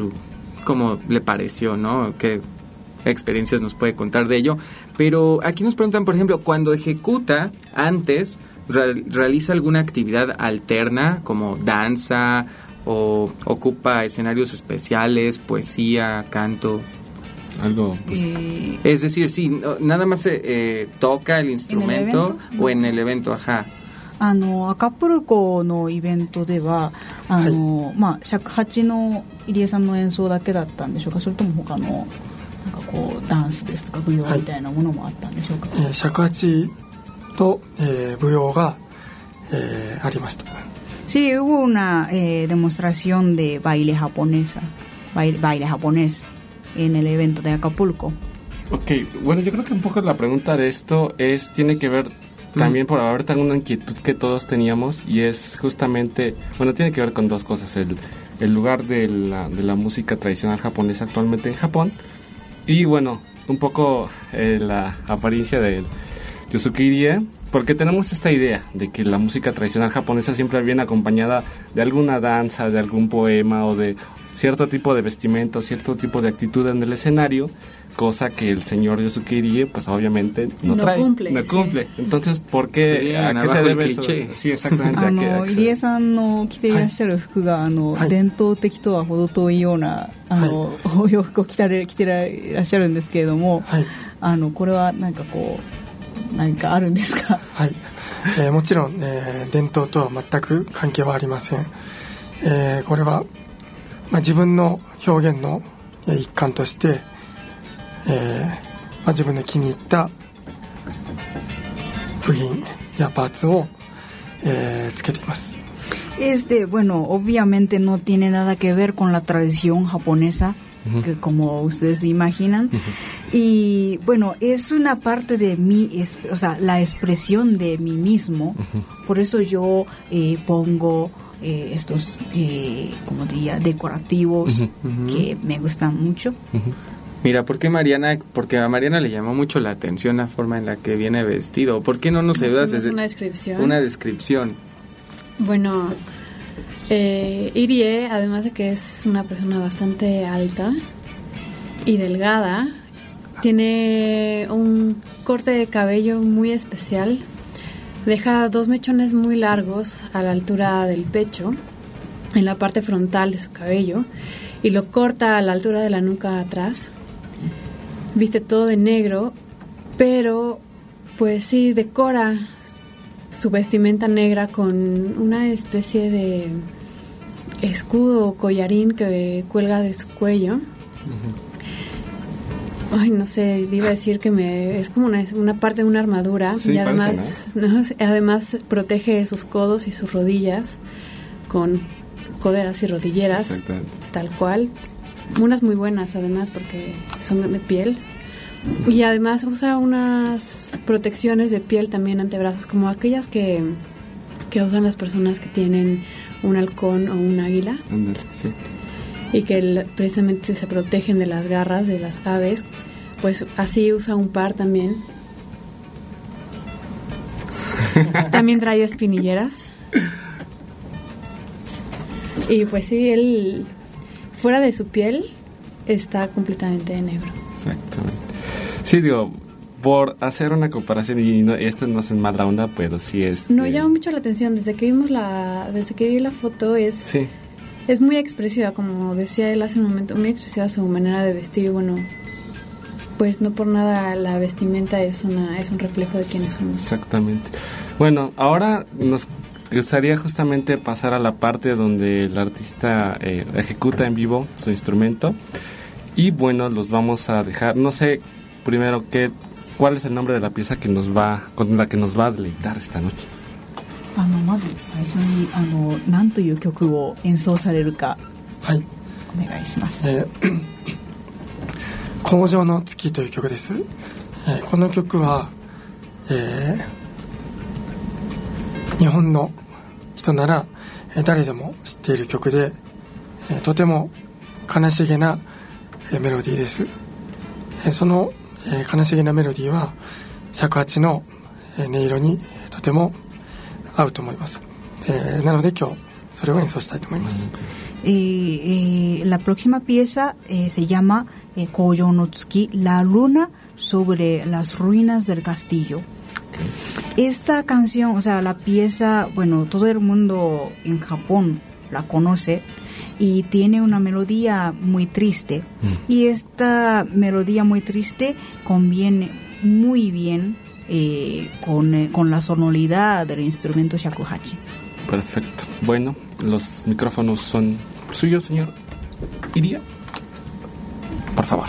[SPEAKER 3] le pareció, ¿no? Qué experiencias nos puede contar de ello. Pero aquí nos preguntan, por ejemplo, cuando ejecuta antes, ¿realiza alguna actividad alterna como danza o ocupa escenarios especiales, poesía, canto?
[SPEAKER 4] Algo.
[SPEAKER 3] Es decir, sí, nada más toca el instrumento o en el evento, ajá.
[SPEAKER 5] アカプルコのイベントでは尺八の入江さんの演奏だけだったんでしょうか、それとも他のなんかこうダンスですとか舞踊みたいなものもあったんでしょうか？
[SPEAKER 6] 尺八と、舞踊が、ありました。
[SPEAKER 5] Sí, hubo una demostración de baile japonés en el evento de Acapulco.
[SPEAKER 4] Ok, bueno, yo creo que un poco la pregunta de esto tiene que ver también por haber una inquietud que todos teníamos, y es justamente, bueno, tiene que ver con dos cosas: el lugar de la música tradicional japonesa actualmente en Japón, y bueno, un poco la apariencia de Yosuke Irie, porque tenemos esta idea de que la música tradicional japonesa siempre viene acompañada de alguna danza, de algún poema o de cierto tipo de vestimenta, cierto tipo de actitud en el escenario, cosa que el señor Yosuke Irie pues obviamente no trae, no cumple. Entonces, ¿por qué? ¿A qué se debe esto? Sí, exactamente.
[SPEAKER 5] 入江さんの着ていらっしゃる服が伝統的とは程遠いようなお洋服を着てらっしゃるんですけれども、これはなんかこう何かあるんですか？
[SPEAKER 6] はい、もちろん、伝統とは全く関係はありません。これは、自分の表現の一環として、自分の気に入った部品やパーツを、つけています。
[SPEAKER 5] Bueno, obviamente no tiene nada que ver con la tradición japonesa, que como ustedes se imaginan. Y bueno, es una parte de mí, o sea, la expresión de mí mismo. Por eso yo pongo estos, como diría, decorativos que me gustan mucho.
[SPEAKER 3] Mira, porque a Mariana le llamó mucho la atención la forma en la que viene vestido. ¿Por qué no nos ayudas a hacer
[SPEAKER 7] una descripción?
[SPEAKER 3] Una descripción.
[SPEAKER 7] Bueno, Irie, además de que es una persona bastante alta y delgada, tiene un corte de cabello muy especial. Deja 2 mechones muy largos a la altura del pecho, en la parte frontal de su cabello, y lo corta a la altura de la nuca atrás. Viste todo de negro, pero pues sí decora su vestimenta negra con una especie de escudo o collarín que cuelga de su cuello. Ay, no sé, iba a decir que es como una parte de una armadura,
[SPEAKER 4] sí,
[SPEAKER 7] y además,
[SPEAKER 4] parece,
[SPEAKER 7] ¿no? Además protege sus codos y sus rodillas con coderas y rodilleras, tal cual. Unas muy buenas además porque son de piel. Y además usa unas protecciones de piel también antebrazos, como aquellas que usan las personas que tienen un halcón o un águila.
[SPEAKER 3] Sí.
[SPEAKER 7] Y que precisamente se protegen de las garras de las aves. Pues así usa un par también. También trae espinilleras. Y pues sí, él fuera de su piel está completamente negro.
[SPEAKER 4] Exactamente. Sí, digo, por hacer una comparación, y esto no es en mala onda, pero sí es...
[SPEAKER 7] No, llama mucho la atención. Desde que vi la foto es muy expresiva, como decía él hace un momento, muy expresiva su manera de vestir. Y bueno, pues no por nada la vestimenta es un reflejo de quiénes somos.
[SPEAKER 4] Exactamente. Bueno, ahora nos gustaría justamente pasar a la parte donde el artista ejecuta en vivo su instrumento. Y bueno, los vamos a dejar, no sé, primero, ¿cuál es el nombre de la pieza con la que nos va a deleitar esta noche?
[SPEAKER 5] まず最初に何という曲を演奏されるか、
[SPEAKER 6] はい、
[SPEAKER 5] お願いします。
[SPEAKER 6] 工場の月という曲です。この曲は、日本の人なら誰でも知っている曲で、とても悲しげなメロディーです。その悲しげなメロディーは尺八の音色にとても合うと思います。なので今日それを演奏したいと思います。
[SPEAKER 5] La próxima pieza se llama Koyo no Tsuki, la luna sobre las ruinas del castillo. Esta canción, o sea, la pieza, bueno, todo el mundo en Japón la conoce y tiene una melodía muy triste. Y esta melodía muy triste conviene muy bien con la sonoridad del instrumento shakuhachi.
[SPEAKER 4] Perfecto. Bueno, los micrófonos son suyos, señor Iria. Por favor.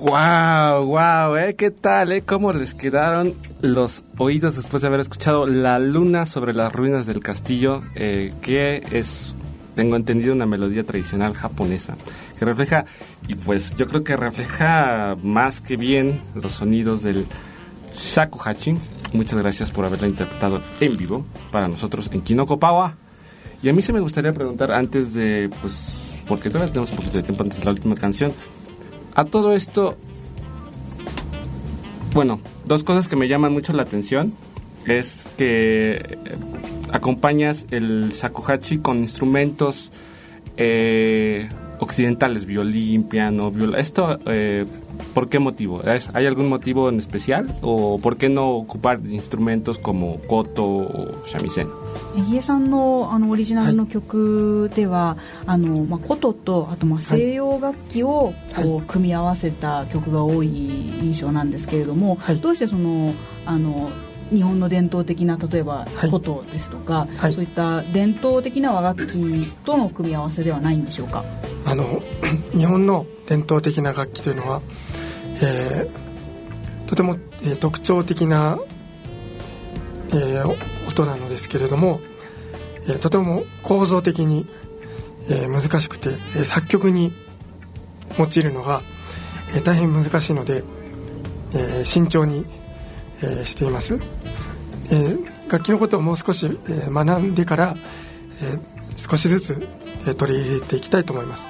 [SPEAKER 4] Wow, ¿qué tal, ¿Cómo les quedaron los oídos después de haber escuchado La Luna sobre las ruinas del castillo? Que es, tengo entendido, una melodía tradicional japonesa que refleja, y pues yo creo que refleja más que bien los sonidos del shakuhachi. Muchas gracias por haberla interpretado en vivo para nosotros en Kinoko Pawa. Y a mí se me gustaría preguntar antes de, pues, porque todavía tenemos un poquito de tiempo antes de la última canción, a todo esto, bueno, dos cosas que me llaman mucho la atención es que acompañas el shakuhachi con instrumentos occidentales, violín, piano, viola. Esto, ¿por qué motivo? ¿Hay algún motivo en especial? ¿O por qué no ocupar instrumentos como koto o shamisen?
[SPEAKER 5] ヒエさんのオリジナルの曲では、琴とあと西洋楽器をこう組み合わせた曲が多い印象なんですけれども、どうしてその日本の伝統的な例えば琴ですとか、そういった伝統的な和楽器との組み合わせではないんでしょうか？
[SPEAKER 6] 日本の伝統的な楽器というのは、とても、特徴的な、音なのですけれども、とても構造的に、難しくて、作曲に用いるのが、大変難しいので、慎重に、しています。楽器のことをもう少し、学んでから、少しずつ、取り入れていきたいと思います。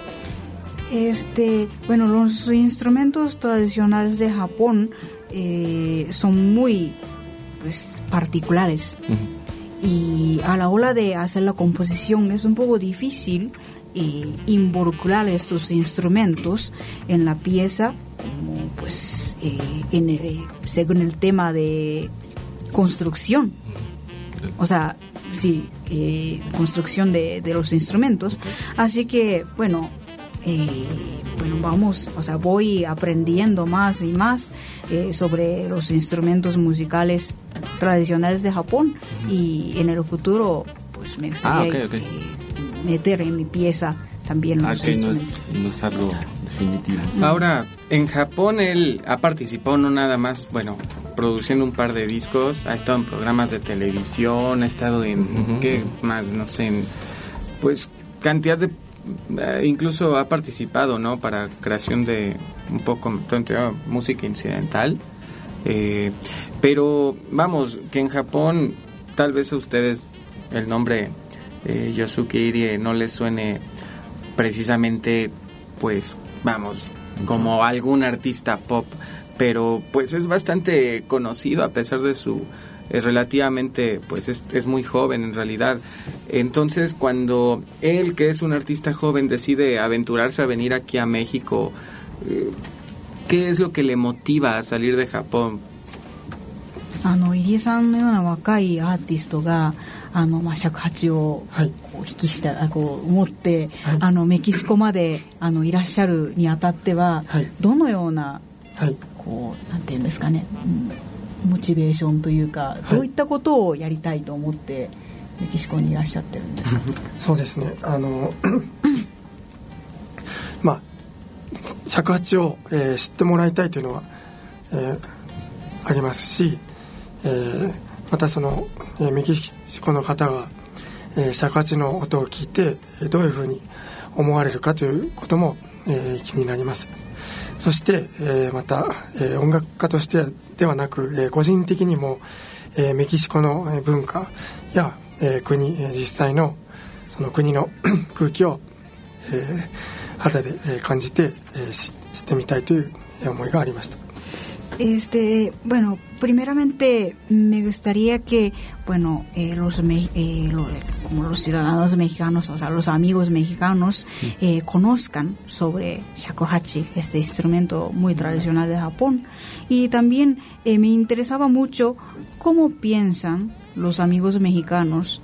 [SPEAKER 5] Bueno, los instrumentos tradicionales de Japón son muy pues particulares. Y a la hora de hacer la composición es un poco difícil involucrar estos instrumentos en la pieza, como pues según el tema de construcción, o sea, sí, construcción de los instrumentos. Así que bueno, vamos, o sea, voy aprendiendo más y más sobre los instrumentos musicales tradicionales de Japón, y en el futuro pues me gustaría meter en mi pieza también los instrumentos.
[SPEAKER 4] No es algo definitivo.
[SPEAKER 3] Ahora, en Japón él ha participado no nada más, bueno, produciendo un par de discos, ha estado en programas de televisión, ha estado en, ¿qué más? No sé, en, pues, cantidad de, incluso ha participado, ¿no? Para creación de un poco, música incidental. Pero, vamos, que en Japón, tal vez a ustedes el nombre Yosuke Irie no les suene precisamente, pues, vamos, como algún artista pop, pero pues es bastante conocido a pesar de su relativamente, pues es muy joven en realidad. Entonces, cuando él, que es un artista joven, decide aventurarse a venir aquí a México, ¿qué es lo que le motiva a salir de Japón?
[SPEAKER 5] 入江さんのような若いアーティストが尺八をこう引きしたこう持って、メキシコまでいらっしゃるにあたっては、どのような、こうなんていうんですかね、モチベーションというか、どういったことをやりたいと思ってメキシコにいらっしゃってるんですか？
[SPEAKER 6] そうですね、まあ尺八を、知ってもらいたいというのは、ありますし、またその、メキシコの方が、尺八の音を聞いてどういうふうに思われるかということも、気になります。そして、また、音楽家としてではなく、個人的にも、メキシコの文化や、国、実際のその国の空気を、肌で感じて、知ってみたいという思いがありました。
[SPEAKER 5] Bueno, primeramente me gustaría que, bueno, como los ciudadanos mexicanos, o sea, los amigos mexicanos, conozcan sobre shakuhachi, este instrumento muy tradicional de Japón. Y también me interesaba mucho cómo piensan los amigos mexicanos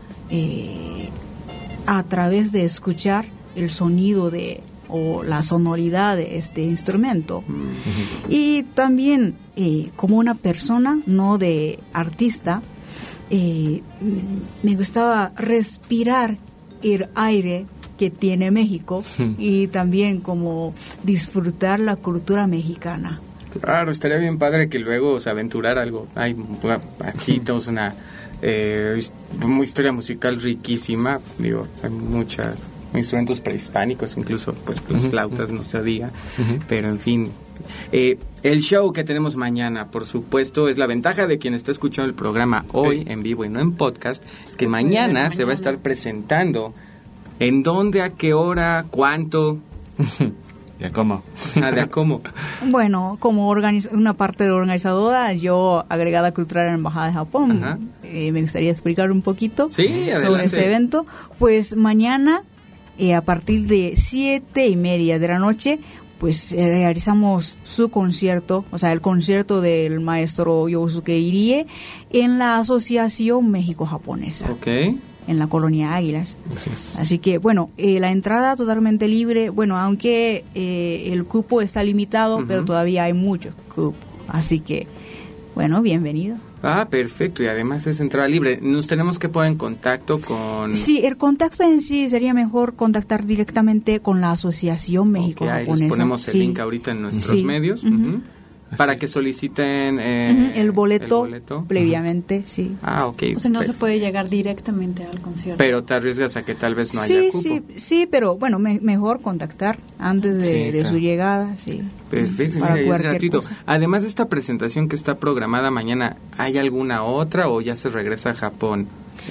[SPEAKER 5] a través de escuchar el sonido o la sonoridad de este instrumento. Y también como una persona, no de artista, me gustaba respirar el aire que tiene México y también como disfrutar la cultura mexicana.
[SPEAKER 3] Claro, estaría bien padre que luego se aventurara algo. Hay aquí tenemos una historia musical riquísima. Digo, hay muchos instrumentos prehispánicos, incluso pues las flautas, no se diga. Pero en fin, el show que tenemos mañana, por supuesto, es la ventaja de quien está escuchando el programa hoy en vivo y no en podcast, es que mañana se va a estar presentando. ¿En dónde, a qué hora, cuánto?
[SPEAKER 4] ¿Ya cómo?
[SPEAKER 3] ¿De cómo?
[SPEAKER 5] Bueno, como una parte de la organizadora, yo agregada cultural en la Embajada de Japón, me gustaría explicar un poquito sobre ese evento. Pues mañana, a partir de 7:30 de la noche, pues realizamos su concierto, o sea, el concierto del maestro Yosuke Irie en la Asociación México-Japonesa. En la Colonia Águilas. Así que, bueno, la entrada totalmente libre, bueno, aunque el cupo está limitado, pero todavía hay mucho cupo. Así que, bueno, bienvenido.
[SPEAKER 3] Ah, perfecto, y además es entrada libre. ¿Nos tenemos que poner en contacto con...?
[SPEAKER 5] Sí, el contacto en sí sería mejor contactar directamente con la Asociación México-Japonesa.
[SPEAKER 3] Ahí les ponemos el link ahorita en nuestros medios. Para que soliciten
[SPEAKER 5] el boleto previamente,
[SPEAKER 3] Ah, ok.
[SPEAKER 7] O sea, no se puede llegar directamente al concierto.
[SPEAKER 3] Pero te arriesgas a que tal vez no haya cupo.
[SPEAKER 5] Sí, pero bueno, mejor contactar antes de su llegada,
[SPEAKER 3] Perfecto,
[SPEAKER 5] para
[SPEAKER 3] es gratuito.
[SPEAKER 5] cosa.
[SPEAKER 3] Además de esta presentación que está programada mañana, ¿hay alguna otra o ya se regresa a Japón?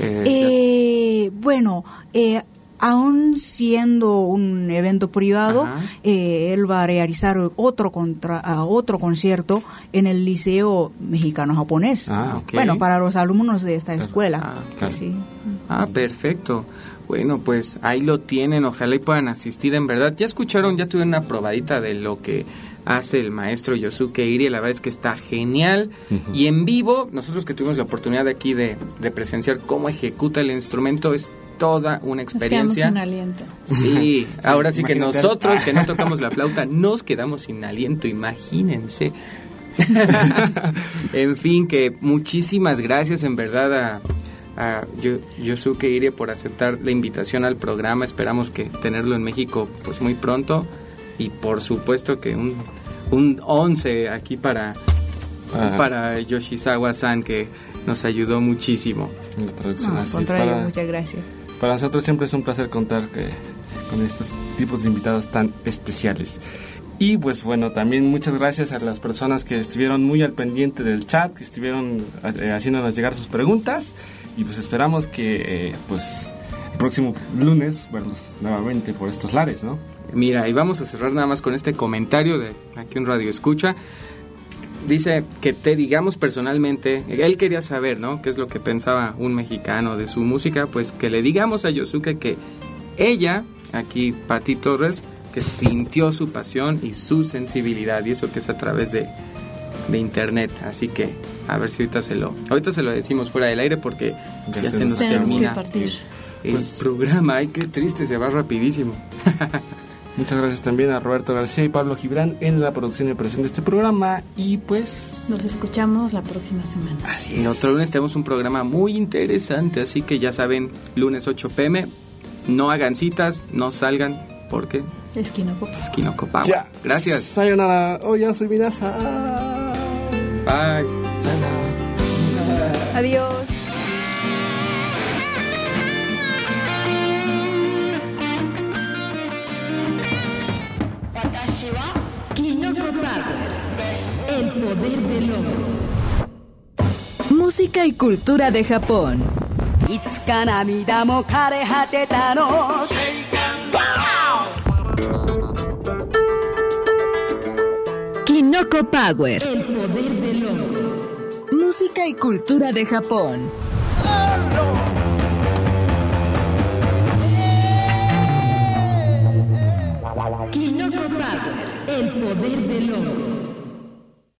[SPEAKER 5] Bueno, aún siendo un evento privado, él va a realizar otro concierto en el Liceo Mexicano-Japonés. Bueno, para los alumnos de esta escuela.
[SPEAKER 3] Perfecto. Bueno, pues ahí lo tienen, ojalá y puedan asistir en verdad. Ya escucharon, ya tuvieron una probadita de lo que hace el maestro Yosuke Irie, la verdad es que está genial. Y en vivo, nosotros que tuvimos la oportunidad de aquí de presenciar cómo ejecuta el instrumento, es toda una experiencia.
[SPEAKER 7] Nos quedamos sin aliento.
[SPEAKER 3] Sí, ahora sí que nosotros que no tocamos la flauta nos quedamos sin aliento, imagínense. En fin, que muchísimas gracias en verdad a Yosuke Irie por aceptar la invitación al programa. Esperamos que tenerlo en México pues muy pronto y por supuesto que un 11 aquí para Yoshizawa-san, que nos ayudó muchísimo.
[SPEAKER 4] La traducción,
[SPEAKER 5] al contrario, muchas gracias.
[SPEAKER 4] Para nosotros siempre es un placer contar con estos tipos de invitados tan especiales. Y pues bueno, también muchas gracias a las personas que estuvieron muy al pendiente del chat, que estuvieron haciéndonos llegar sus preguntas, y pues esperamos que pues el próximo lunes verlos nuevamente por estos lares, ¿no?
[SPEAKER 3] Mira, y vamos a cerrar nada más con este comentario de aquí un radio escucha. Dice que te digamos personalmente, él quería saber, ¿no?, qué es lo que pensaba un mexicano de su música, pues que le digamos a Yosuke que ella, aquí Pati Torres, que sintió su pasión y su sensibilidad, y eso que es a través de internet. Así que a ver si ahorita se lo decimos fuera del aire, porque ya se nos termina el programa. Ay, qué triste, se va rapidísimo.
[SPEAKER 4] Muchas gracias también a Roberto García y Pablo Gibran en la producción y presentación de este programa, y pues
[SPEAKER 7] nos escuchamos la próxima semana.
[SPEAKER 3] Así es. El otro lunes tenemos un programa muy interesante, así que ya saben, lunes 8 p.m, no hagan citas, no salgan, porque
[SPEAKER 7] es
[SPEAKER 3] Kinoko Power. Gracias.
[SPEAKER 4] Sayonara. Oyasumi nasai.
[SPEAKER 3] Bye.
[SPEAKER 4] Sayonara.
[SPEAKER 5] Adiós.
[SPEAKER 1] El poder del hombre.
[SPEAKER 2] Música y cultura de Japón.
[SPEAKER 1] Kinoko Power. El poder del hombre.
[SPEAKER 2] Música y cultura de Japón.
[SPEAKER 1] Kinoko Power. El poder del hombre.